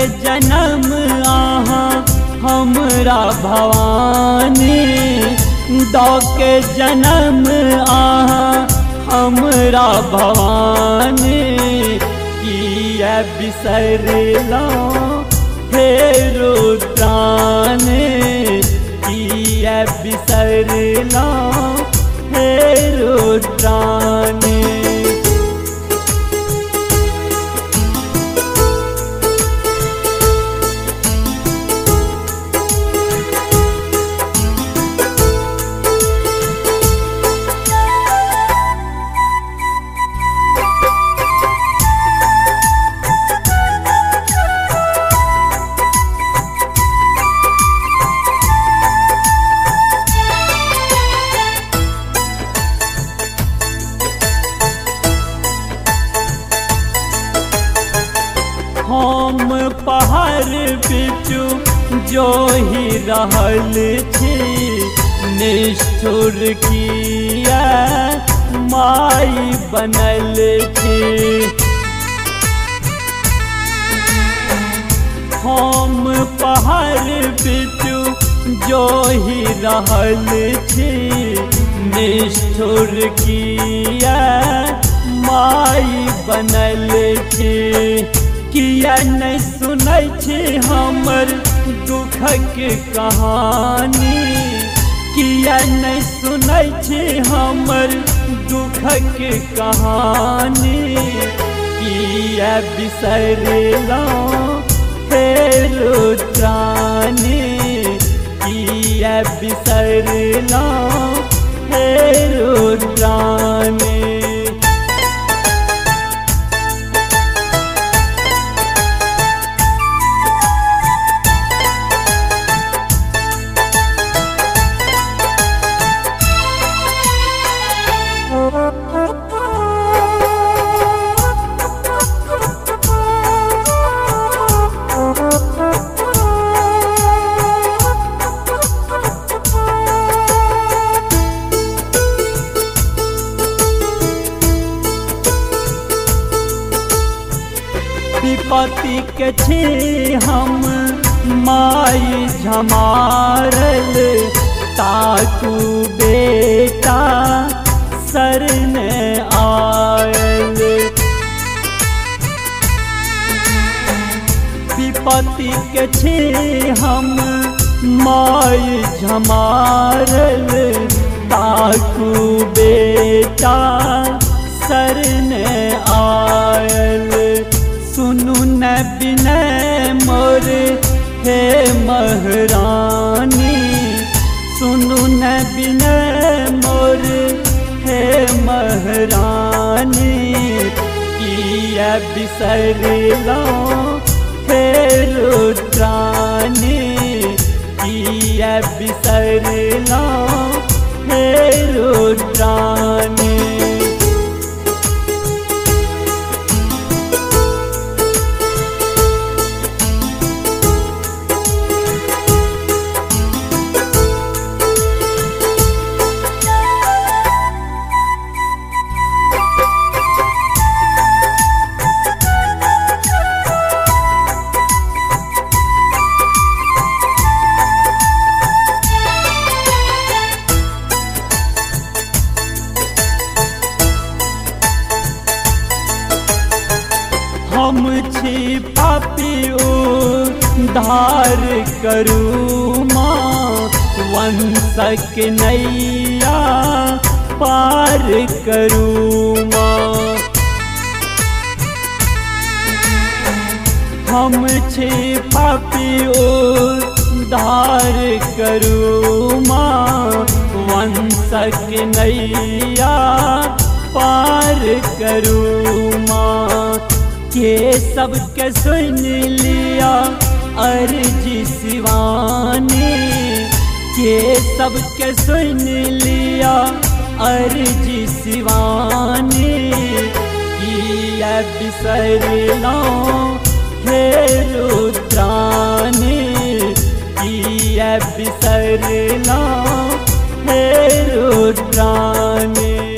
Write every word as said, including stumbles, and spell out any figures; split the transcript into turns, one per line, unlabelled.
जन्म आहा हमरा भवानी, दौ के जन्म आहा हमरा भवानी, किया बिसरला हे रुद्रानी, किया बिसरला हे रुद्रानी। हम पहाड़ बिचू जो ही रहल छी, निष्ठुर किया माई बनल छी। हम पहाड़ बिचू जो ही रहल छी, निष्ठुर किया माई बनल छी। किया नहीं सुनै छी हमर दुखक कहानी, किया नहीं सुनै छी हमर दुखक कहानी, किया बिसरला हे रुद्रानी, किया बिसरला हे रुद्रानी। विपत्ति के छी हम माई झमारल, ताकू बेटा शरण आयल। विपत्ति के छी हम माई झमारल, ताकू बेटा शरण आयल। सुनु न बिनय मोर हे महारानी, सुनु न बिनय मोर हे महारानी, किया बिसरला हे रुद्रानी, किया बिसरला हे रुद्रानी। हम छी पापी उद्धार करू माँ, वंशक नैया पार करू माँ। हम छी पापी उद्धार करू माँ, वंशक नैया पार करू माँ। के सबके सुन लिया अर्जी शिवानी, के सबके सुन लिया अर्जी शिवानी, किया बिसरला हे रुद्रानी, किया बिसरला हे रुद्रानी।